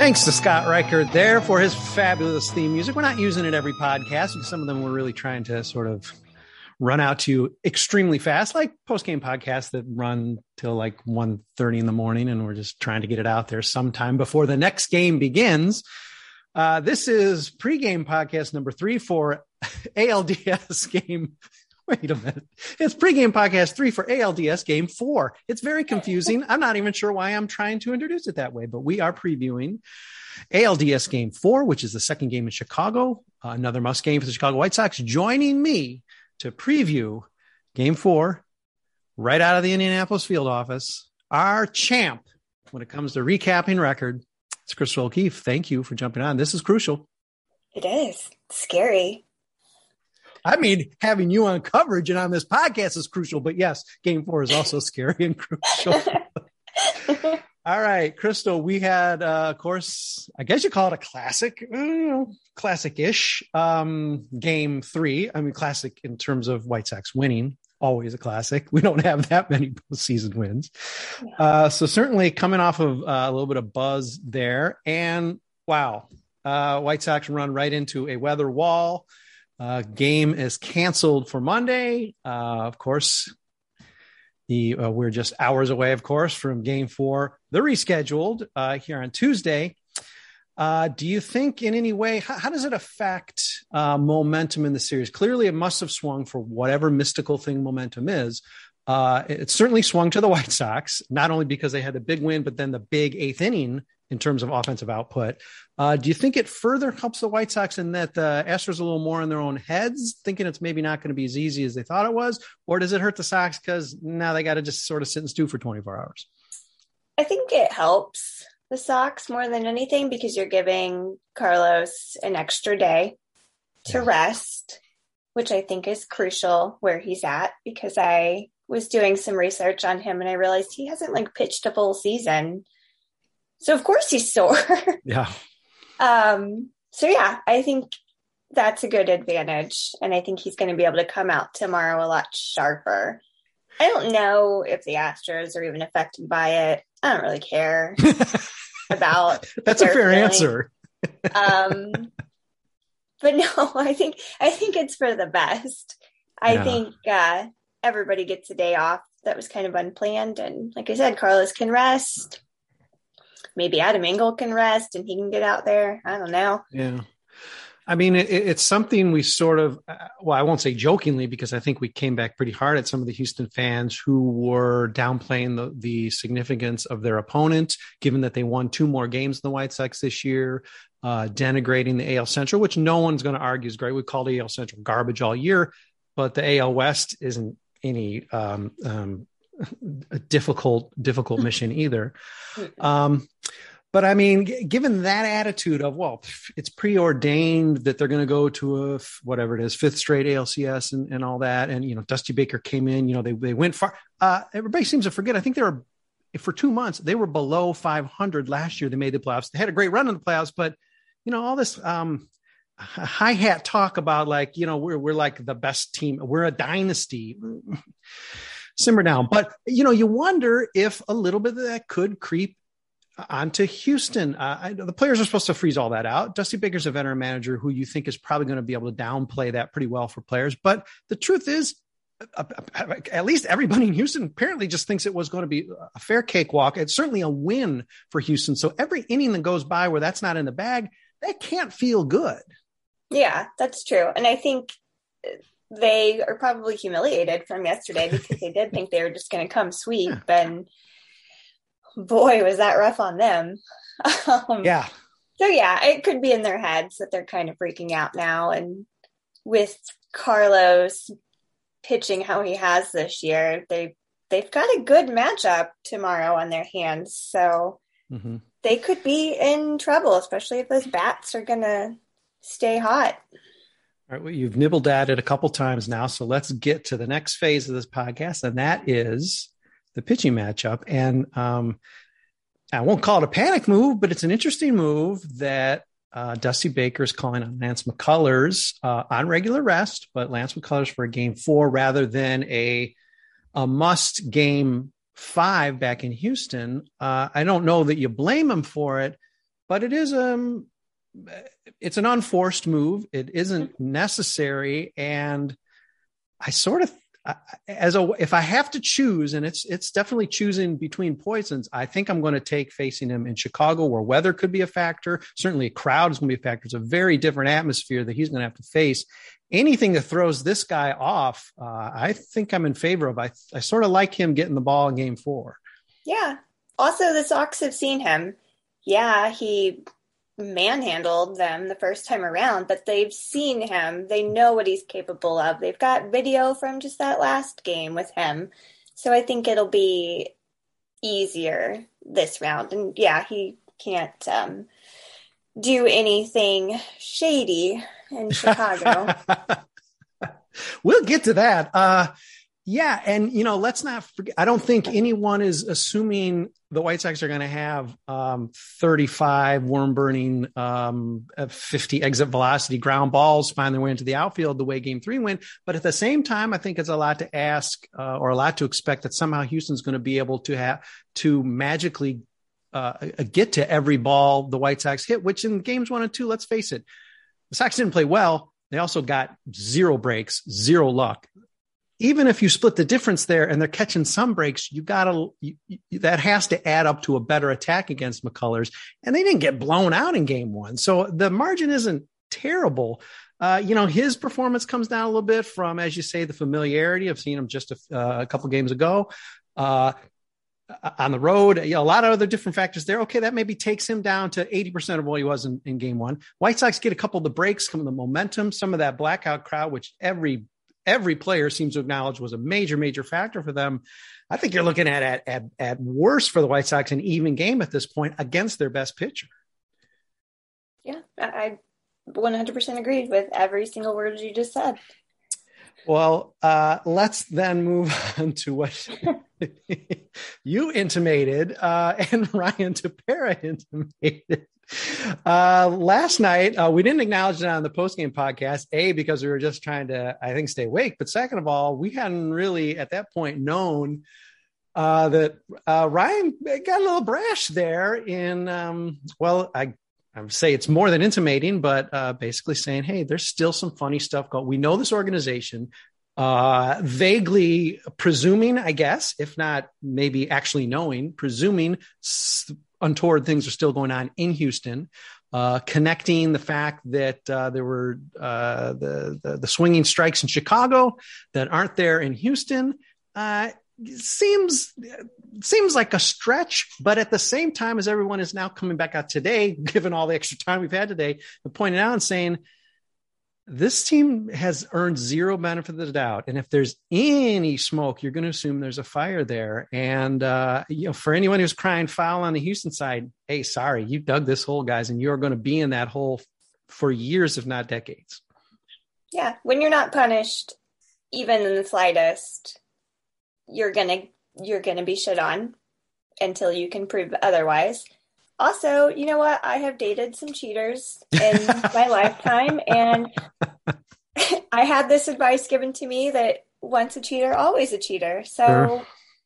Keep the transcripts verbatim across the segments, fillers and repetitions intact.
Thanks to Scott Reichert there for his fabulous theme music. We're not using it every podcast because some of them we're really trying to sort of run out to extremely fast, like post-game podcasts that run till like one thirty in the morning, and we're just trying to get it out there sometime before the next game begins. Uh, this is pregame podcast number three for A L D S game. Wait a minute. It's pregame podcast three for A L D S game four. It's very confusing. I'm not even sure why I'm trying to introduce it that way, but we are previewing A L D S game four, which is the second game in Chicago, uh, another must game for the Chicago White Sox. Joining me to preview game four right out of the Indianapolis field office, our champ when it comes to recapping record. It's Crystal O'Keefe. Thank you for jumping on. This is crucial. It is scary. I mean, having you on coverage and on this podcast is crucial, but yes, game four is also scary and crucial. All right, Crystal, we had, uh, of course, I guess you call it a classic, you know, classic-ish um, game three. I mean, classic in terms of White Sox winning, always a classic. We don't have that many postseason wins. Uh, so certainly coming off of uh, a little bit of buzz there. And wow, uh, White Sox run right into a weather wall. Uh, game is canceled for Monday. Uh, of course, the uh, we're just hours away, of course, from game four, the rescheduled uh, here on Tuesday. Uh, do you think in any way, how, how does it affect uh, momentum in the series? Clearly, it must have swung for whatever mystical thing momentum is. Uh, it certainly swung to the White Sox, not only because they had the big win, but then the big eighth inning in terms of offensive output. Uh, do you think it further helps the White Sox in that the Astros a little more in their own heads, thinking it's maybe not going to be as easy as they thought it was? Or does it hurt the Sox because now they got to just sort of sit and stew for twenty-four hours? I think it helps the Sox more than anything because you're giving Carlos an extra day to yeah. rest, which I think is crucial where he's at, because I was doing some research on him and I realized he hasn't like pitched a full season. So of course he's sore. Yeah. Um, so yeah, I think that's a good advantage. And I think he's going to be able to come out tomorrow a lot sharper. I don't know if the Astros are even affected by it. I don't really care about. That's a fair feeling. answer. um, but no, I think, I think it's for the best. I yeah. think, uh, everybody gets a day off that was kind of unplanned. And like I said, Carlos can rest. Maybe Adam Engel can rest and he can get out there. I don't know. Yeah. I mean, it, it's something we sort of, well, I won't say jokingly, because I think we came back pretty hard at some of the Houston fans who were downplaying the, the significance of their opponent, given that they won two more games than the White Sox this year, uh, denigrating the A L Central, which no one's going to argue is great. We called A L Central garbage all year, but the A L West isn't any um, um, a difficult, difficult mission either. Um, but I mean, g- given that attitude of, well, it's preordained that they're going to go to a, whatever it is, fifth straight A L C S and, and all that. And, you know, Dusty Baker came in, you know, they, they went far. Uh, everybody seems to forget. I think they were, for two months, they were below five hundred last year. They made the playoffs. They had a great run in the playoffs, but you know, all this, um, high hat talk about like, you know, we're, we're like the best team. We're a dynasty. Simmer down. But, you know, you wonder if a little bit of that could creep onto Houston. Uh, I, the players are supposed to freeze all that out. Dusty Baker's a veteran manager who you think is probably going to be able to downplay that pretty well for players. But the truth is, uh, at least everybody in Houston apparently just thinks it was going to be a fair cakewalk. It's certainly a win for Houston. So every inning that goes by where that's not in the bag, that can't feel good. Yeah, that's true. And I think they are probably humiliated from yesterday because they did think they were just going to come sweep. Yeah. And boy, was that rough on them. Um, yeah. So yeah, it could be in their heads that they're kind of freaking out now. And with Carlos pitching how he has this year, they, they've got a good matchup tomorrow on their hands. So mm-hmm. they could be in trouble, especially if those bats are going to stay hot. All right, well, you've nibbled at it a couple times now, so let's get to the next phase of this podcast, and that is the pitching matchup. And um, I won't call it a panic move, but it's an interesting move that uh, Dusty Baker is calling on Lance McCullers uh, on regular rest, but Lance McCullers for a game four rather than a a must game five back in Houston. Uh, I don't know that you blame him for it, but it is um, it's an unforced move. It isn't necessary, and I sort of. As a, if I have to choose, and it's it's definitely choosing between poisons, I think I'm going to take facing him in Chicago, where weather could be a factor. Certainly, a crowd is going to be a factor. It's a very different atmosphere that he's going to have to face. Anything that throws this guy off, uh, I think I'm in favor of. I I sort of like him getting the ball in Game Four. Yeah. Also, the Sox have seen him. Yeah, he manhandled them the first time around, but they've seen him. They know what he's capable of. They've got video from just that last game with him. So I think it'll be easier this round. And yeah, he can't um, do anything shady in Chicago. We'll get to that. Uh, yeah. And, you know, let's not forget, I don't think anyone is assuming the White Sox are going to have um, thirty-five worm burning, um, fifty exit velocity ground balls find their way into the outfield the way Game Three went. But at the same time, I think it's a lot to ask uh, or a lot to expect that somehow Houston's going to be able to have to magically uh, get to every ball the White Sox hit, which in games one and two, let's face it, the Sox didn't play well. They also got zero breaks, zero luck. Even if you split the difference there and they're catching some breaks, you gotta, you, you, that has to add up to a better attack against McCullers. And they didn't get blown out in game one. So the margin isn't terrible. Uh, you know, his performance comes down a little bit from, as you say, the familiarity of seeing him just a, uh, a couple games ago, uh, on the road, you know, a lot of other different factors there. Okay. That maybe takes him down to eighty percent of what he was in, in game one. White Sox get a couple of the breaks, some of the momentum, some of that blackout crowd, which every, every player seems to acknowledge was a major, major factor for them. I think you're looking at, at, at, at worst for the White Sox, an even game at this point against their best pitcher. Yeah, I one hundred percent agreed with every single word you just said. Well, uh, let's then move on to what you intimated uh, and Ryan Tepera intimated. Uh, last night, uh, we didn't acknowledge it on the postgame podcast, A, because we were just trying to, I think, stay awake. But second of all, we hadn't really at that point known uh, that uh, Ryan got a little brash there in, um, well, I, I would say it's more than intimating, but uh, basically saying, hey, there's still some funny stuff going. We know this organization, uh, vaguely presuming, I guess, if not maybe actually knowing, presuming s- untoward things are still going on in Houston, uh, connecting the fact that uh, there were uh, the, the the swinging strikes in Chicago that aren't there in Houston. Uh, seems seems like a stretch, but at the same time, as everyone is now coming back out today, given all the extra time we've had today, and pointing out and saying, this team has earned zero benefit of the doubt. And if there's any smoke, you're going to assume there's a fire there. And, uh, you know, for anyone who's crying foul on the Houston side, hey, sorry, you dug this hole, guys, and you're going to be in that hole for years, if not decades. Yeah. When you're not punished, even in the slightest, you're going to, you're going to be shit on until you can prove otherwise. Also, you know what? I have dated some cheaters in my lifetime, and I had this advice given to me that once a cheater, always a cheater. So, sure.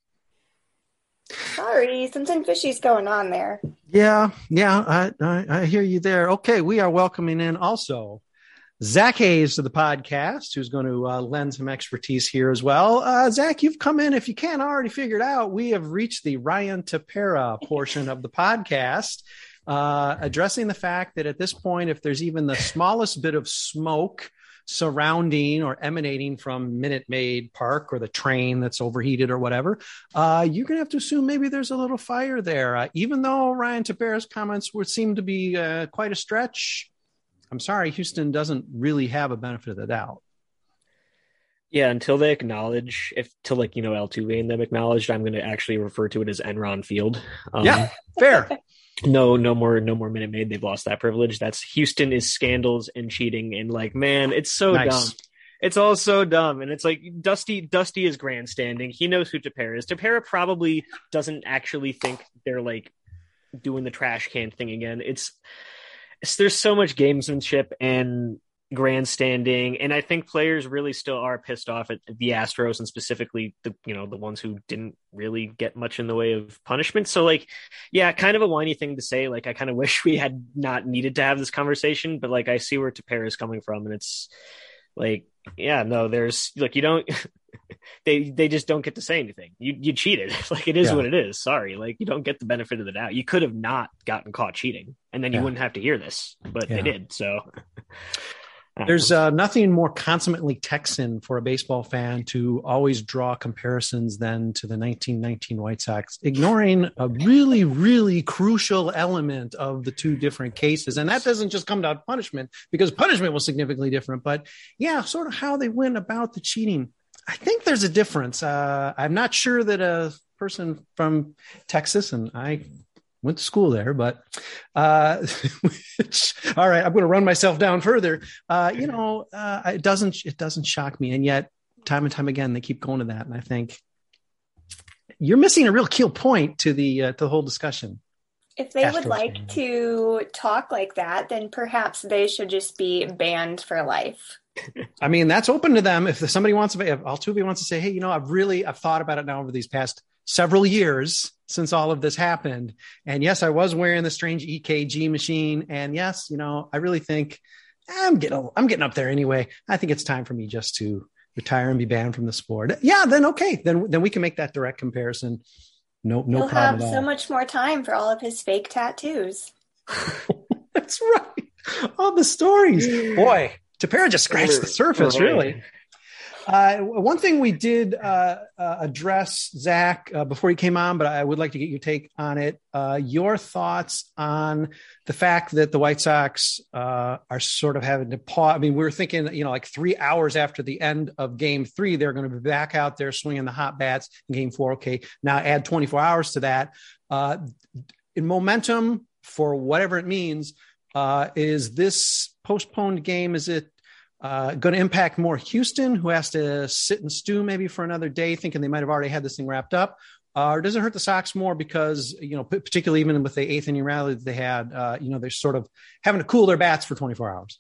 Sorry, something fishy's going on there. Yeah, yeah, I, I, I hear you there. Okay, we are welcoming in also Zach Hayes to the podcast, who's going to uh, lend some expertise here as well. Uh, Zach, you've come in. If you can't already figure it out, we have reached the Ryan Tepera portion of the podcast, uh, addressing the fact that at this point, if there's even the smallest bit of smoke surrounding or emanating from Minute Maid Park or the train that's overheated or whatever, uh, you're going to have to assume maybe there's a little fire there. Uh, even though Ryan Tepera's comments would seem to be uh, quite a stretch, I'm sorry, Houston doesn't really have a benefit of the doubt. Yeah, until they acknowledge, if till like, you know, Altuve and them acknowledged, I'm going to actually refer to it as Enron Field. Um, yeah, fair. No, no more, no more Minute Maid. They've lost that privilege. That's Houston is scandals and cheating. And like, man, it's so nice. Dumb. It's all so dumb. And it's like Dusty, Dusty is grandstanding. He knows who Tepera is. Tepera probably doesn't actually think they're like doing the trash can thing again. It's, There's so much gamesmanship, and grandstanding, and I think players really still are pissed off at the Astros, and specifically the you know the ones who didn't really get much in the way of punishment. So like, yeah, kind of a whiny thing to say. Like, I kind of wish we had not needed to have this conversation, but like, I see where Tepera is coming from, and it's like, yeah, no, there's like, you don't. they they just don't get to say anything. You you cheated. Like, it is yeah. what it is. Sorry, like, you don't get the benefit of the doubt. You could have not gotten caught cheating, and then you yeah. wouldn't have to hear this, but yeah. they did. So. There's uh, nothing more consummately Texan for a baseball fan to always draw comparisons than to the nineteen nineteen White Sox, ignoring a really, really crucial element of the two different cases. And that doesn't just come down to punishment, because punishment was significantly different. But yeah, sort of how they went about the cheating. I think there's a difference. Uh, I'm not sure that a person from Texas, and I went to school there, but uh, which, all right, I'm going to run myself down further. Uh, you know, uh, it doesn't, it doesn't shock me. And yet time and time again, they keep going to that. And I think you're missing a real key point to the, uh, to the whole discussion. If they Astros would like game. to talk like that, then perhaps they should just be banned for life. I mean, that's open to them. If somebody wants to, if Altuve wants to say, hey, you know, I've really, I've thought about it now over these past several years since all of this happened. And yes, I was wearing the strange E K G machine. And yes, you know, I really think I'm getting, I'm getting up there anyway. I think it's time for me just to retire and be banned from the sport. Yeah, then okay, then then we can make that direct comparison. No, no He'll problem. He'll have so much more time for all of his fake tattoos. That's right. All the stories. Boy, Tepera just scratched the surface, really. Uh, one thing we did uh, uh, address, Zach, uh, before you came on, but I would like to get your take on it. Uh, your thoughts on the fact that the White Sox uh, are sort of having to pause. I mean, we were thinking, you know, like three hours after the end of game three, they're going to be back out there swinging the hot bats in game four. Okay, now add twenty-four hours to that. Uh, in momentum, for whatever it means, uh, is this postponed game, is it Uh, going to impact more Houston, who has to sit and stew maybe for another day, thinking they might have already had this thing wrapped up? Uh, or does it hurt the Sox more because, you know, particularly even with the eighth inning rally that they had, uh, you know, they're sort of having to cool their bats for twenty-four hours?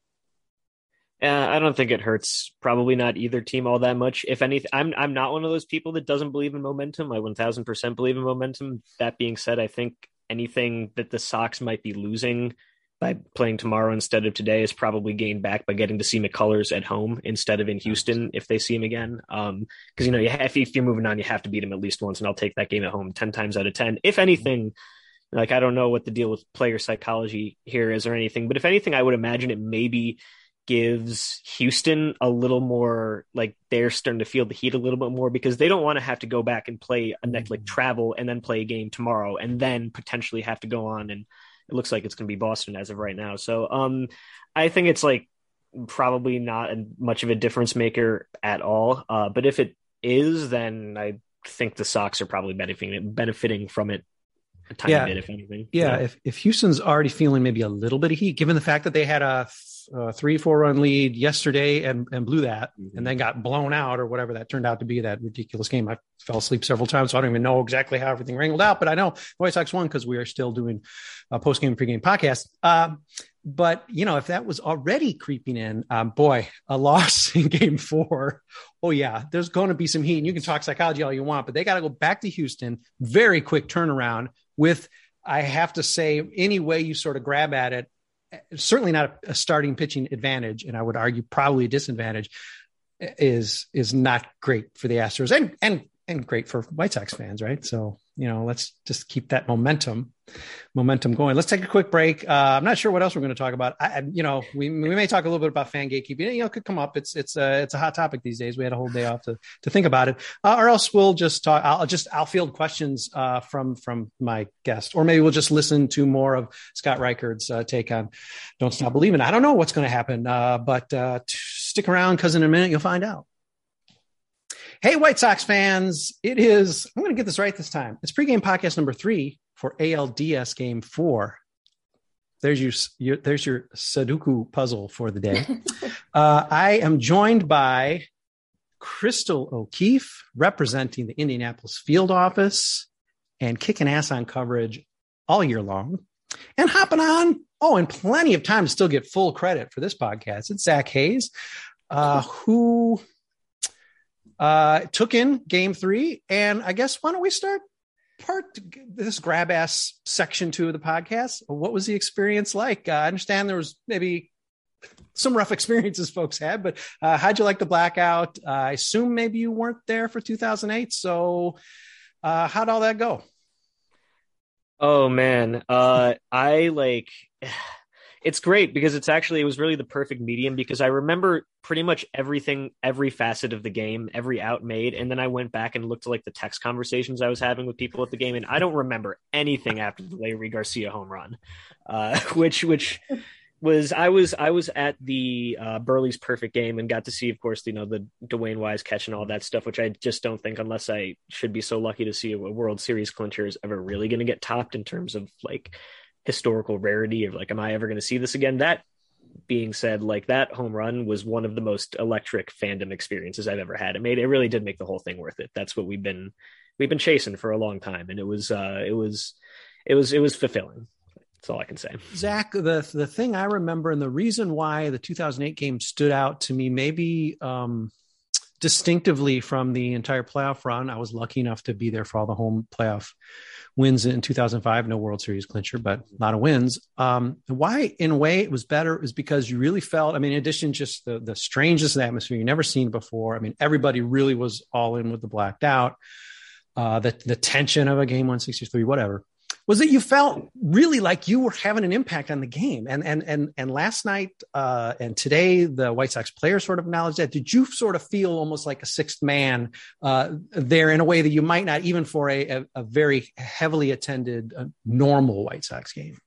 Uh, I don't think it hurts probably not either team all that much. If anything, I'm I'm not one of those people that doesn't believe in momentum. I one thousand percent believe in momentum. That being said, I think anything that the Sox might be losing by playing tomorrow instead of today is probably gained back by getting to see McCullers at home instead of in Houston if they see him again. Um, because, you know, you have, if you're moving on, you have to beat him at least once, and I'll take that game at home ten times out of ten. If anything, like, I don't know what the deal with player psychology here is or anything, but if anything, I would imagine it maybe gives Houston a little more, like, they're starting to feel the heat a little bit more, because they don't want to have to go back and play a next, like, travel and then play a game tomorrow and then potentially have to go on, and it looks like it's going to be Boston as of right now. So um, I think it's like probably not a, much of a difference maker at all. Uh, but if it is, then I think the Sox are probably benefiting benefiting from it a tiny yeah. bit, if anything. Yeah, yeah. If if Houston's already feeling maybe a little bit of heat, given the fact that they had a, a three, four run lead yesterday and, and blew that, mm-hmm. and then got blown out or whatever that turned out to be, that ridiculous game. I fell asleep several times, so I don't even know exactly how everything wrangled out, but I know the White Sox won because we are still doing a post-game, pre-game podcast. Um, but, you know, if that was already creeping in, um, boy, a loss in game four, oh yeah, there's going to be some heat, and you can talk psychology all you want, but they got to go back to Houston, very quick turnaround with, I have to say, any way you sort of grab at it, certainly not a, a starting pitching advantage, and I would argue probably a disadvantage, is is not great for the Astros, and and and great for White Sox fans, right? So, you know, let's just keep that momentum momentum going. Let's take a quick break. Uh, I'm not sure what else we're going to talk about. I, I, you know, we we may talk a little bit about fan gatekeeping. You know, it could come up. It's it's a it's a hot topic these days. We had a whole day off to to think about it, uh, or else we'll just talk. I'll just I'll field questions uh, from from my guest, or maybe we'll just listen to more of Scott Reichard's uh, take on Don't Stop Believing. I don't know what's going to happen, uh, but uh, t- stick around, because in a minute you'll find out. Hey, White Sox fans, it is, I'm going to get this right this time. It's pregame podcast number three for A L D S game four. There's your, your there's your Sudoku puzzle for the day. uh, I am joined by Crystal O'Keefe, representing the Indianapolis field office and kicking ass on coverage all year long. And hopping on, oh, and plenty of time to still get full credit for this podcast. It's Zach Hayes, uh, who uh, took in game three. And I guess, why don't we start part this grab ass section two of the podcast? What was the experience like? Uh, I understand there was maybe some rough experiences folks had, but uh, how'd you like the blackout? Uh, I assume maybe you weren't there for two thousand eight. So uh, how'd all that go? Oh man, uh, I like, it's great because it's actually, it was really the perfect medium, because I remember pretty much everything, every facet of the game, every out made. And then I went back and looked at like the text conversations I was having with people at the game. And I don't remember anything after the Larry Garcia home run, uh, which, which was, I was, I was at the uh, Burley's perfect game and got to see, of course, you know, the Dwayne Wise catch and all that stuff, which I just don't think, unless I should be so lucky to see a World Series clincher, is ever really going to get topped in terms of like historical rarity of like, am I ever going to see this again? That being said, like that home run was one of the most electric fandom experiences I've ever had. It made, it really did make the whole thing worth it. That's what we've been, we've been chasing for a long time. And it was, uh, it was, it was, it was fulfilling. That's all I can say. Zach, the the thing I remember, and the reason why the two thousand eight game stood out to me, maybe um, distinctively from the entire playoff run. I was lucky enough to be there for all the home playoff wins in two thousand five. No World Series clincher, but a lot of wins. Um, why, in a way, it was better is because you really felt, I mean, in addition, just the, the strangest atmosphere you've never seen before. I mean, everybody really was all in with the blacked out, uh, the, the tension of a game one sixty-three, whatever. Was that you felt really like you were having an impact on the game. And, and, and, and last night uh, and today, the White Sox players sort of acknowledged that. Did you sort of feel almost like a sixth man uh, there in a way that you might not even for a, a, a very heavily attended uh, normal White Sox game?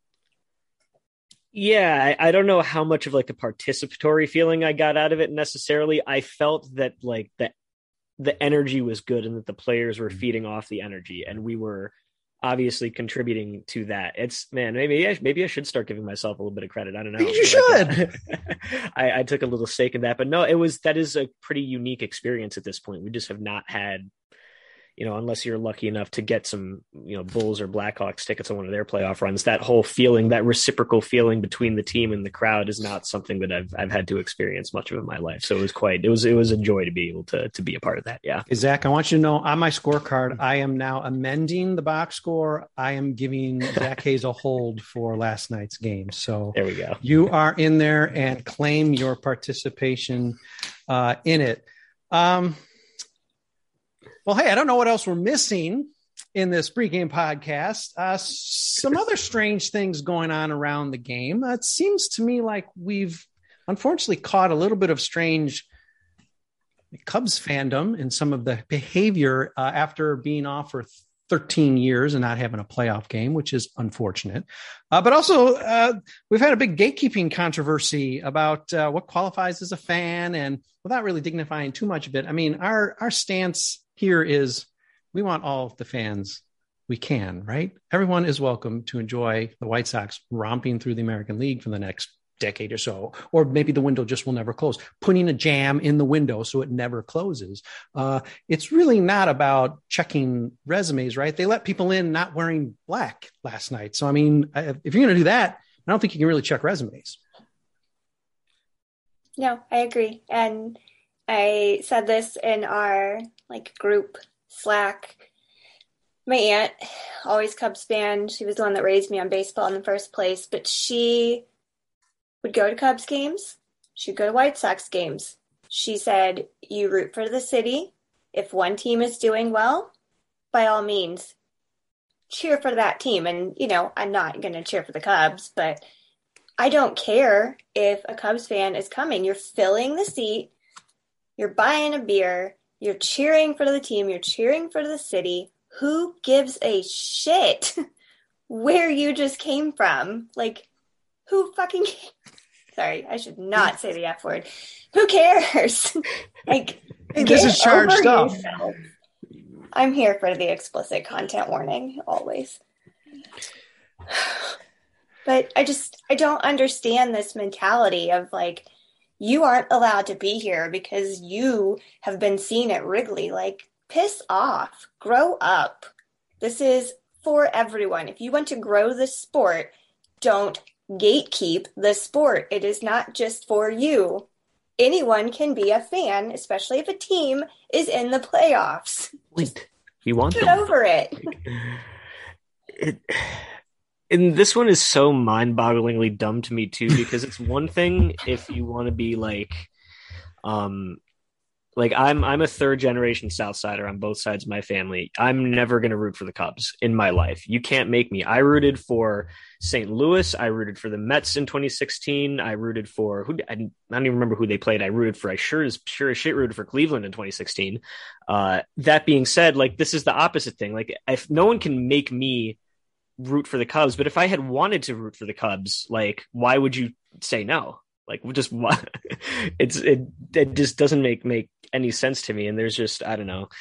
Yeah, I, I don't know how much of like a participatory feeling I got out of it necessarily. I felt that like the, the energy was good and that the players were feeding off the energy, and we were obviously contributing to that. It's man, maybe I, maybe I should start giving myself a little bit of credit. I don't know. You should. I, I took a little stake in that, but no, it was, that is a pretty unique experience at this point. We just have not had, you know, unless you're lucky enough to get some, you know, Bulls or Blackhawks tickets on one of their playoff runs, that whole feeling, that reciprocal feeling between the team and the crowd is not something that I've, I've had to experience much of in my life. So it was quite, it was, it was a joy to be able to, to be a part of that. Yeah. Hey, Zach, I want you to know on my scorecard, I am now amending the box score. I am giving Zach Hayes a hold for last night's game. So there we go. You are in there and claim your participation uh, in it. Um, Well, hey, I don't know what else we're missing in this pregame podcast. Uh, some other strange things going on around the game. Uh, it seems to me like we've unfortunately caught a little bit of strange Cubs fandom in some of the behavior uh, after being off for thirteen years and not having a playoff game, which is unfortunate. Uh, but also, uh, we've had a big gatekeeping controversy about uh, what qualifies as a fan, and without really dignifying too much of it, I mean, our our stance here is we want all the fans we can, right? Everyone is welcome to enjoy the White Sox romping through the American League for the next decade or so, or maybe the window just will never close, putting a jam in the window so it never closes. Uh, it's really not about checking resumes, right? They let people in not wearing black last night. So, I mean, if you're going to do that, I don't think you can really check resumes. No, I agree. And I said this in our like group Slack. My aunt, always Cubs fan, she was the one that raised me on baseball in the first place, but she would go to Cubs games. She'd go to White Sox games. She said, you root for the city. If one team is doing well, by all means, cheer for that team. And, you know, I'm not going to cheer for the Cubs, but I don't care if a Cubs fan is coming. You're filling the seat. You're buying a beer. You're cheering for the team. You're cheering for the city. Who gives a shit where you just came from? Like, who fucking cares? Sorry, I should not say the F word. Who cares? Like, hey, this is charged up. Yourself. I'm here for the explicit content warning, always. But I just, I don't understand this mentality of like, you aren't allowed to be here because you have been seen at Wrigley. Like, piss off. Grow up. This is for everyone. If you want to grow the sport, don't gatekeep the sport. It is not just for you. Anyone can be a fan, especially if a team is in the playoffs. Wait, you want Get them. over it. it. And this one is so mind-bogglingly dumb to me too, because it's one thing if you want to be like, um, like I'm I'm a third generation Southsider on both sides of my family. I'm never going to root for the Cubs in my life. You can't make me. I rooted for Saint Louis. I rooted for the Mets in twenty sixteen. I rooted for who I don't even remember who they played. I rooted for I sure as sure as shit rooted for Cleveland in twenty sixteen. Uh, that being said, like this is the opposite thing. Like if no one can make me root for the Cubs, but if I had wanted to root for the Cubs, like why would you say no? Like just why? It's it it just doesn't make make any sense to me. And there's just I don't know.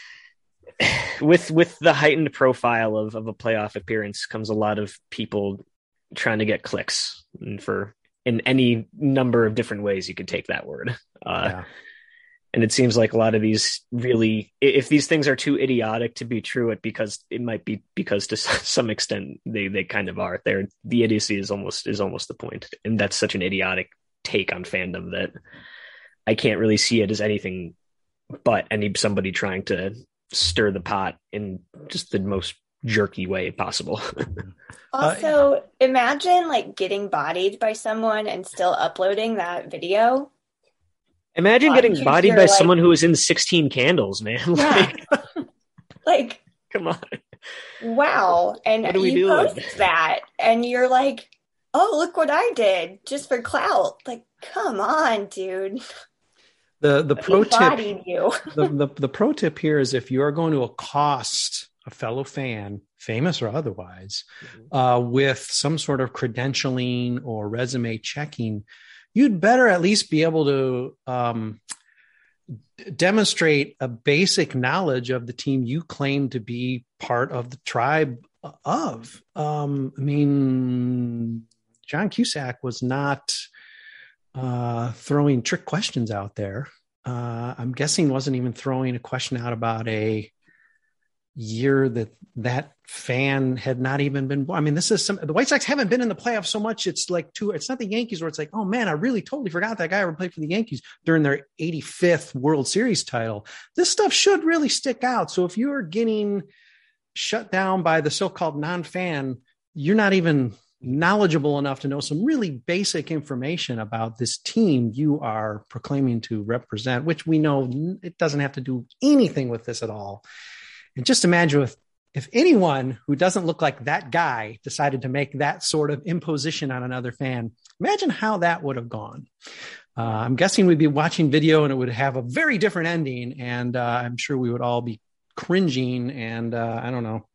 With with the heightened profile of of a playoff appearance comes a lot of people trying to get clicks, and for in any number of different ways you could take that word. Uh, yeah. And it seems like a lot of these really, if these things are too idiotic to be true, it because it might be because to some extent they, they kind of are. They're, the idiocy is almost is almost the point, and that's such an idiotic take on fandom that I can't really see it as anything but any somebody trying to stir the pot in just the most jerky way possible. Also, uh, imagine like getting bodied by someone and still uploading that video. Imagine uh, getting bodied by like, someone who was in sixteen Candles, man. Yeah. like, like, come on. Wow. And you post with? that and you're like, oh, look what I did just for clout. Like, come on, dude. The the pro tip you. the, the the pro tip here is if you are going to accost a fellow fan, famous or otherwise, mm-hmm. uh, with some sort of credentialing or resume checking, you'd better at least be able to um, d- demonstrate a basic knowledge of the team you claim to be part of the tribe of. Um, I mean, John Cusack was not uh, throwing trick questions out there. Uh, I'm guessing wasn't even throwing a question out about a year that that fan had not even been born. I mean, this is some, the White Sox haven't been in the playoffs so much. It's like two, it's not the Yankees where it's like, oh man, I really totally forgot that guy ever played for the Yankees during their eighty-fifth World Series title. This stuff should really stick out. So if you're getting shut down by the so-called non-fan, you're not even knowledgeable enough to know some really basic information about this team you are proclaiming to represent, which we know it doesn't have to do anything with this at all. And just imagine if, if anyone who doesn't look like that guy decided to make that sort of imposition on another fan, imagine how that would have gone. Uh, I'm guessing we'd be watching video and it would have a very different ending. And uh, I'm sure we would all be cringing and uh, I don't know,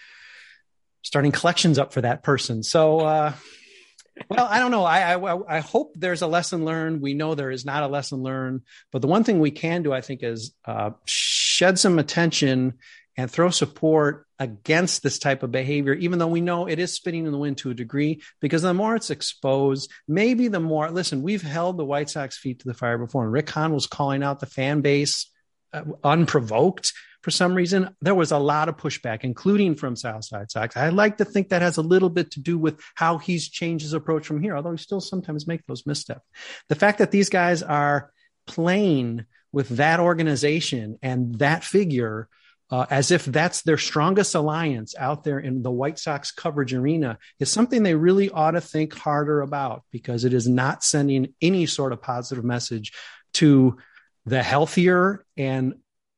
starting collections up for that person. So, uh, well, I don't know. I, I I hope there's a lesson learned. We know there is not a lesson learned. But the one thing we can do, I think, is uh, shed some attention and throw support against this type of behavior, even though we know it is spitting in the wind to a degree, because the more it's exposed, maybe the more, listen, we've held the White Sox feet to the fire before. And Rick Hahn was calling out the fan base uh, unprovoked for some reason. There was a lot of pushback, including from Southside Sox. I like to think that has a little bit to do with how he's changed his approach from here, although he still sometimes makes those missteps. The fact that these guys are playing with that organization and that figure Uh, as if that's their strongest alliance out there in the White Sox coverage arena is something they really ought to think harder about, because it is not sending any sort of positive message to the healthier and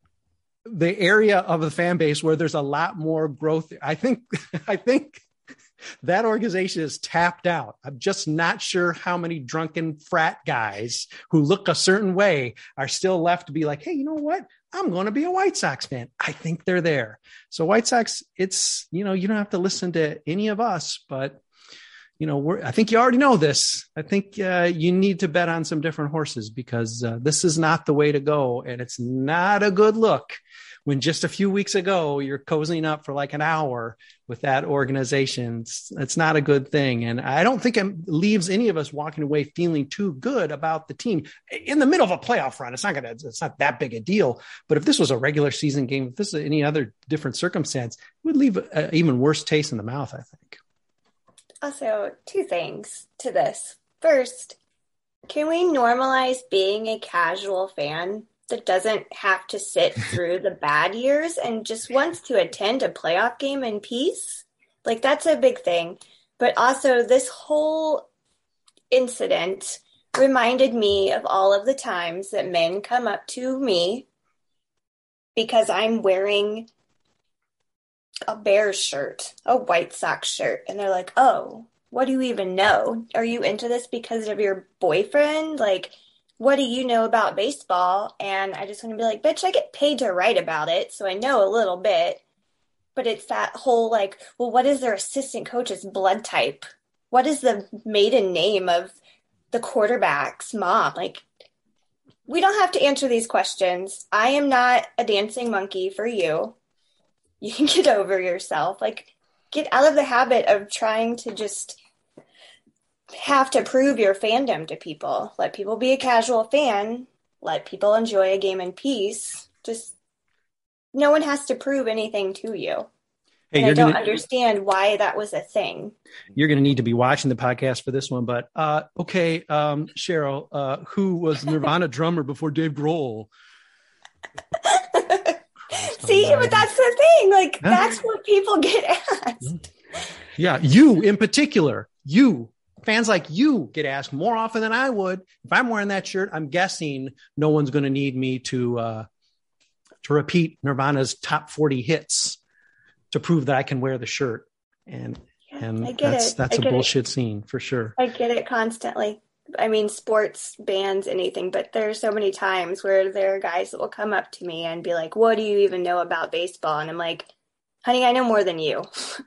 the area of the fan base where there's a lot more growth. I think, I think that organization is tapped out. I'm just not sure how many drunken frat guys who look a certain way are still left to be like, hey, you know what? I'm going to be a White Sox fan. I think they're there. So White Sox, it's, you know, you don't have to listen to any of us, but, you know, we're, I think you already know this. I think uh, you need to bet on some different horses, because uh, this is not the way to go. And it's not a good look when just a few weeks ago you're cozying up for like an hour with that organization. It's, it's not a good thing. And I don't think it leaves any of us walking away feeling too good about the team in the middle of a playoff run. It's not going to, it's not that big a deal. But if this was a regular season game, if this is any other different circumstance, it would leave an even worse taste in the mouth, I think. Also, two things to this. First, can we normalize being a casual fan that doesn't have to sit through the bad years and just wants to attend a playoff game in peace? Like, that's a big thing. But also, this whole incident reminded me of all of the times that men come up to me because I'm wearing a Bears shirt, a White Sox shirt, and they're like, oh, what do you even know? Are you into this because of your boyfriend? Like, what do you know about baseball? And I just want to be like, bitch, I get paid to write about it, so I know a little bit. But it's that whole like, well, what is their assistant coach's blood type? What is the maiden name of the quarterback's mom? Like, we don't have to answer these questions. I am not a dancing monkey for you. You can get over yourself. Like, get out of the habit of trying to just have to prove your fandom to people. Let people be a casual fan. Let people enjoy a game in peace. Just, no one has to prove anything to you. Hey, and I don't gonna, understand why that was a thing. You're going to need to be watching the podcast for this one. But, uh, okay, um, Cheryl, uh, who was Nirvana drummer before Dave Grohl? See, but that's the thing. Like, yeah. That's what people get asked. Yeah, you in particular, you, fans like you get asked more often than I would. If I'm wearing that shirt, I'm guessing no one's going to need me to uh, to repeat Nirvana's top forty hits to prove that I can wear the shirt. And yeah, and that's it. that's I a bullshit it. scene for sure. I get it constantly. I mean, sports, bands, anything, but there's so many times where there are guys that will come up to me and be like, what do you even know about baseball? And I'm like, honey, I know more than you.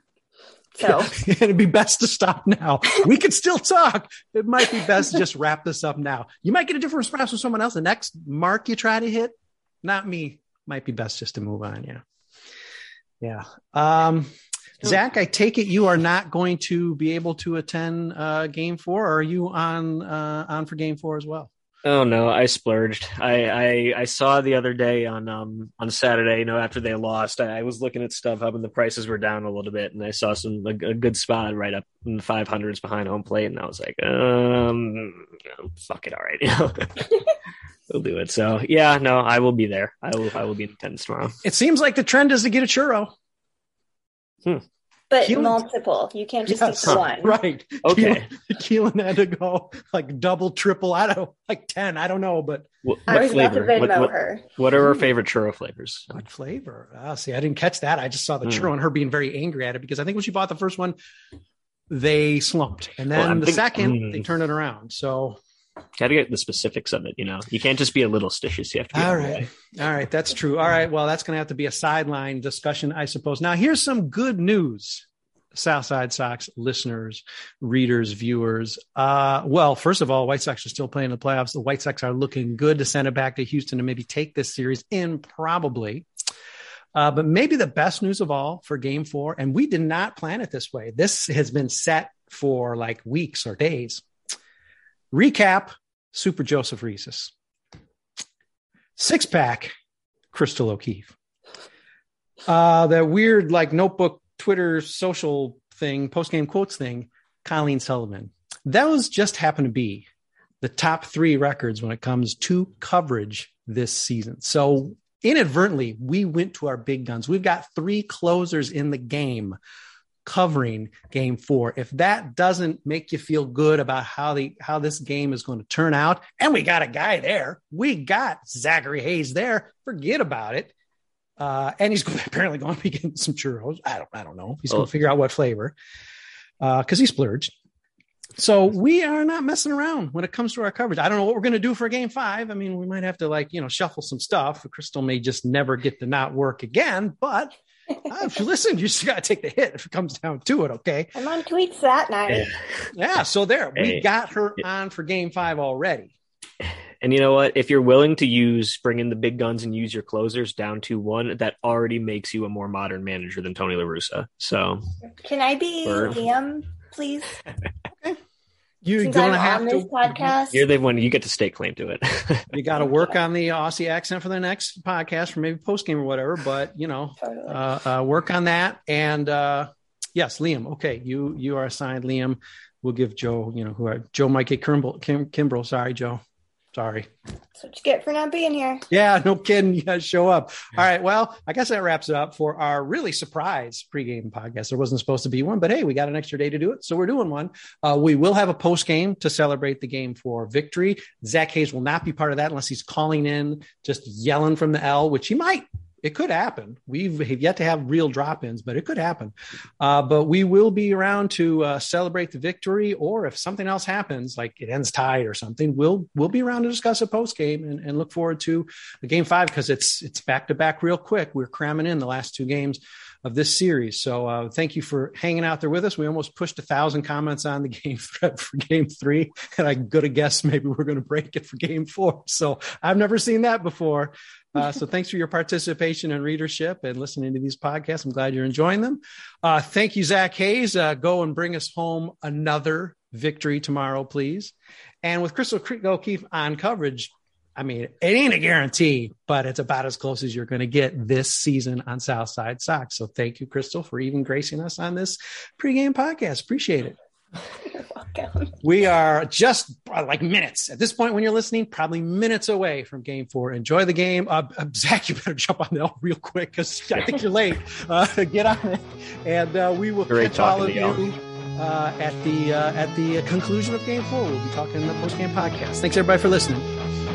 So it'd be best to stop now. We could still talk. It might be best to just wrap this up now. You might get a different response from someone else. The next mark you try to hit, not me, might be best just to move on. Yeah. Yeah. Um, Zach, I take it you are not going to be able to attend uh, Game Four. Or are you on uh, on for Game Four as well? Oh no, I splurged. I, I I saw the other day on um on Saturday, you know, after they lost, I, I was looking at StubHub and the prices were down a little bit, and I saw some a, a good spot right up in the five hundreds behind home plate, and I was like, um, fuck it, all right, you know. We'll do it. So yeah, no, I will be there. I will I will be in attendance tomorrow. It seems like the trend is to get a churro. Hmm. But Keelan, multiple. You can't just yes, take one. Right. Okay. Keelan, Keelan had to go like double, triple, I don't know, like ten. I don't know, but what, I was flavor? about to Venmo what, what, her. What are her favorite churro flavors? What flavor? Oh, see, I didn't catch that. I just saw the mm. churro and her being very angry at it because I think when she bought the first one, they slumped. And then well, the think, second, mm. they turned it around. So got to get the specifics of it, you know. You can't just be a little stitious. You have to be all right. All right, that's true. All right, well, that's going to have to be a sideline discussion, I suppose. Now, here's some good news, Southside Sox listeners, readers, viewers. Uh, well, first of all, White Sox are still playing the playoffs. The White Sox are looking good to send it back to Houston to maybe take this series in, probably. Uh, but maybe the best news of all for Game Four, and we did not plan it this way. This has been set for like weeks or days. Recap, Super Joseph Reeses. Six pack, Crystal O'Keefe. Uh, the weird like notebook, Twitter, social thing, post-game quotes thing, Colleen Sullivan. Those just happen to be the top three records when it comes to coverage this season. So inadvertently, we went to our big guns. We've got three closers in the game covering Game Four. If that doesn't make you feel good about how the how this game is going to turn out, and we got a guy there, we got Zachary Hayes there, forget about it. Uh, and he's apparently going to be getting some churros. I don't, I don't know. He's oh. going to figure out what flavor because uh, he splurged. So we are not messing around when it comes to our coverage. I don't know what we're going to do for Game Five. I mean, we might have to like you know shuffle some stuff. Crystal may just never get to not work again, but. Uh, if you listen, you just got to take the hit if it comes down to it, okay? I'm on tweets that night. Yeah, yeah so there. We got her on for Game Five already. And you know what? If you're willing to use bring in the big guns and use your closers down to one, that already makes you a more modern manager than Tony La Russa. So, can I be for... Liam, please? You're Since gonna I'm have on to. this podcast. You're the one. You get to stake claim to it. You got to work on the Aussie accent for the next podcast, for maybe post game or whatever. But you know, Totally. uh, uh, work on that. And uh, yes, Liam. Okay, you you are assigned Liam. We'll give Joe. You know who are Joe might get Kimbrel. Kim, Kimbrel. Sorry, Joe. Sorry. That's what you get for not being here. Yeah, no kidding. You guys show up. All right. Well, I guess that wraps it up for our really surprise pregame podcast. There wasn't supposed to be one, but hey, we got an extra day to do it. So we're doing one. Uh, we will have a post game to celebrate the game for victory. Zach Hayes will not be part of that unless he's calling in, just yelling from the L, which he might. It could happen. We've yet to have real drop-ins, but it could happen. Uh, but we will be around to uh, celebrate the victory, or if something else happens, like it ends tied or something, we'll we'll be around to discuss a post-game and, and look forward to the game five because it's it's back-to-back real quick. We're cramming in the last two games of this series. So uh, thank you for hanging out there with us. We almost pushed a thousand comments on the game thread for game three, and I could have guessed maybe we're going to break it for game four. So I've never seen that before. Uh, so thanks for your participation and readership and listening to these podcasts. I'm glad you're enjoying them. Uh, thank you, Zach Hayes. Uh, go and bring us home another victory tomorrow, please. And with Crystal O'Keefe on coverage, I mean, it ain't a guarantee, but it's about as close as you're going to get this season on Southside Sox. So thank you, Crystal, for even gracing us on this pregame podcast. Appreciate it. You're welcome. We are just uh, like minutes at this point when you're listening, probably minutes away from game four. Enjoy the game. Uh, uh, Zach, you better jump on the L real quick because I think you're late. Uh, get on it. And uh, we will Great catch all of you. you uh, at the uh, at the conclusion of game four. We'll be talking in the post-game podcast. Thanks, everybody, for listening.